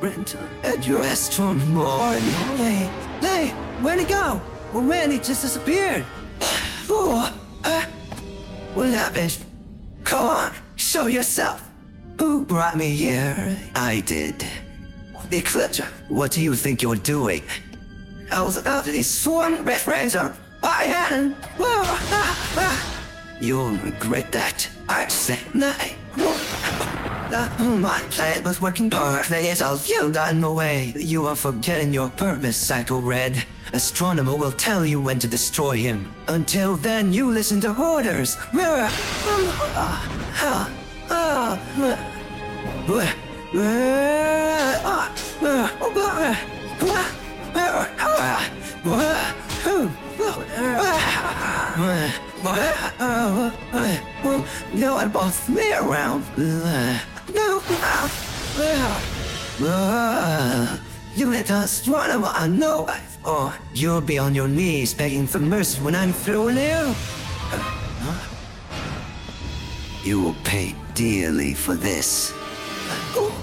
footprint at your astronomer. Hey, where'd he go? Oh man, he just disappeared. Oh, what happened? Come on, show yourself. Who brought me here? I did. Eclipse, what do you think you're doing? I was about to swarm Red Razor. I hadn't. You'll regret that. I said night. My plan was working perfectly, so you got in the way. You are forgetting your purpose, Psycho Red. Astronomer will tell you when to destroy him. Until then, you listen to orders. No one boss me around. No. You let us run him, I know. Or you'll be on your knees begging for mercy when I'm through here. You will pay dearly for this.